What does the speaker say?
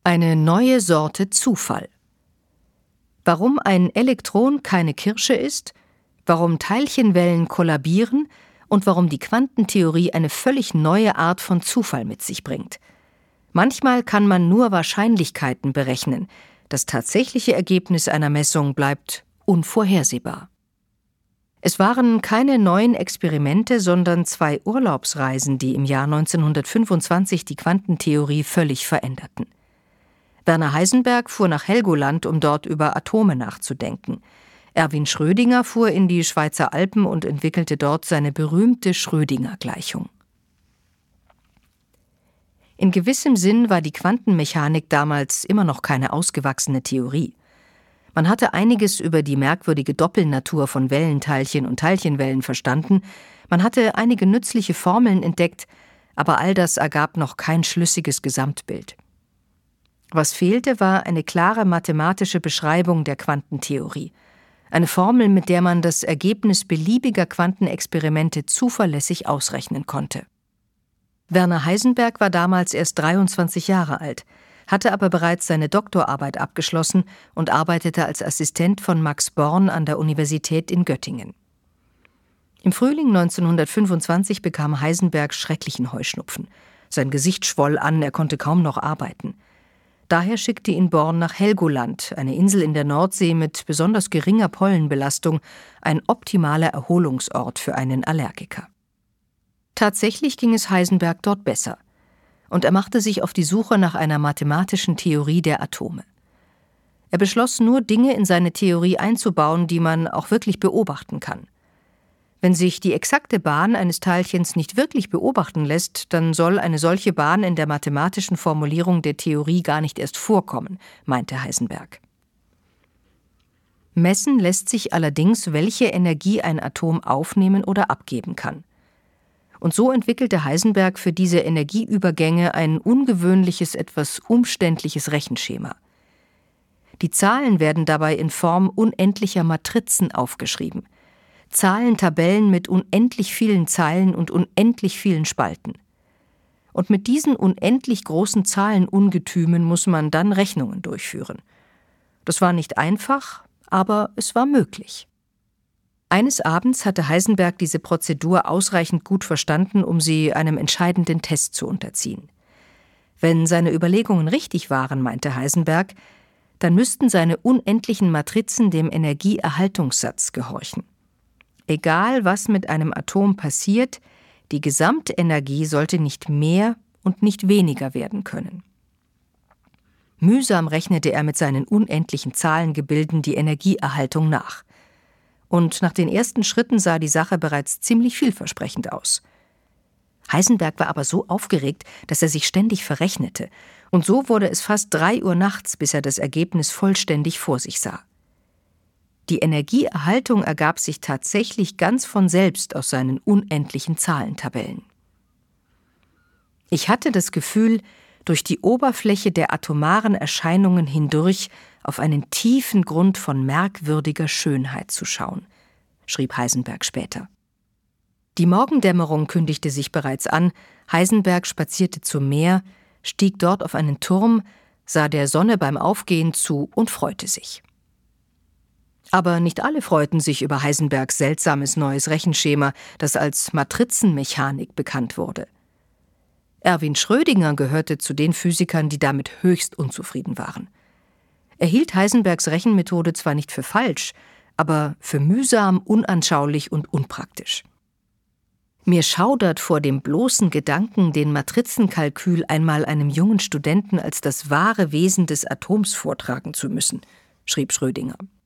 Eine neue Sorte Zufall. Warum ein Elektron keine Kirsche ist, warum Teilchenwellen kollabieren und warum die Quantentheorie eine völlig neue Art von Zufall mit sich bringt. Manchmal kann man nur Wahrscheinlichkeiten berechnen. Das tatsächliche Ergebnis einer Messung bleibt unvorhersehbar. Es waren keine neuen Experimente, sondern 2 Urlaubsreisen, die im Jahr 1925 die Quantentheorie völlig veränderten. Werner Heisenberg fuhr nach Helgoland, um dort über Atome nachzudenken. Erwin Schrödinger fuhr in die Schweizer Alpen und entwickelte dort seine berühmte Schrödinger-Gleichung. In gewissem Sinn war die Quantenmechanik damals immer noch keine ausgewachsene Theorie. Man hatte einiges über die merkwürdige Doppelnatur von Wellenteilchen und Teilchenwellen verstanden, man hatte einige nützliche Formeln entdeckt, aber all das ergab noch kein schlüssiges Gesamtbild. Was fehlte, war eine klare mathematische Beschreibung der Quantentheorie. Eine Formel, mit der man das Ergebnis beliebiger Quantenexperimente zuverlässig ausrechnen konnte. Werner Heisenberg war damals erst 23 Jahre alt, hatte aber bereits seine Doktorarbeit abgeschlossen und arbeitete als Assistent von Max Born an der Universität in Göttingen. Im Frühling 1925 bekam Heisenberg schrecklichen Heuschnupfen. Sein Gesicht schwoll an, er konnte kaum noch arbeiten. Daher schickte ihn Born nach Helgoland, eine Insel in der Nordsee mit besonders geringer Pollenbelastung, ein optimaler Erholungsort für einen Allergiker. Tatsächlich ging es Heisenberg dort besser, und er machte sich auf die Suche nach einer mathematischen Theorie der Atome. Er beschloss nur, Dinge in seine Theorie einzubauen, die man auch wirklich beobachten kann. Wenn sich die exakte Bahn eines Teilchens nicht wirklich beobachten lässt, dann soll eine solche Bahn in der mathematischen Formulierung der Theorie gar nicht erst vorkommen, meinte Heisenberg. Messen lässt sich allerdings, welche Energie ein Atom aufnehmen oder abgeben kann. Und so entwickelte Heisenberg für diese Energieübergänge ein ungewöhnliches, etwas umständliches Rechenschema. Die Zahlen werden dabei in Form unendlicher Matrizen aufgeschrieben. Zahlentabellen mit unendlich vielen Zeilen und unendlich vielen Spalten. Und mit diesen unendlich großen Zahlenungetümen muss man dann Rechnungen durchführen. Das war nicht einfach, aber es war möglich. Eines Abends hatte Heisenberg diese Prozedur ausreichend gut verstanden, um sie einem entscheidenden Test zu unterziehen. Wenn seine Überlegungen richtig waren, meinte Heisenberg, dann müssten seine unendlichen Matrizen dem Energieerhaltungssatz gehorchen. Egal, was mit einem Atom passiert, die Gesamtenergie sollte nicht mehr und nicht weniger werden können. Mühsam rechnete er mit seinen unendlichen Zahlengebilden die Energieerhaltung nach. Und nach den ersten Schritten sah die Sache bereits ziemlich vielversprechend aus. Heisenberg war aber so aufgeregt, dass er sich ständig verrechnete. Und so wurde es fast 3 Uhr nachts, bis er das Ergebnis vollständig vor sich sah. Die Energieerhaltung ergab sich tatsächlich ganz von selbst aus seinen unendlichen Zahlentabellen. Ich hatte das Gefühl, durch die Oberfläche der atomaren Erscheinungen hindurch auf einen tiefen Grund von merkwürdiger Schönheit zu schauen, schrieb Heisenberg später. Die Morgendämmerung kündigte sich bereits an, Heisenberg spazierte zum Meer, stieg dort auf einen Turm, sah der Sonne beim Aufgehen zu und freute sich. Aber nicht alle freuten sich über Heisenbergs seltsames neues Rechenschema, das als Matrizenmechanik bekannt wurde. Erwin Schrödinger gehörte zu den Physikern, die damit höchst unzufrieden waren. Er hielt Heisenbergs Rechenmethode zwar nicht für falsch, aber für mühsam, unanschaulich und unpraktisch. Mir schaudert vor dem bloßen Gedanken, den Matrizenkalkül einmal einem jungen Studenten als das wahre Wesen des Atoms vortragen zu müssen, schrieb Schrödinger.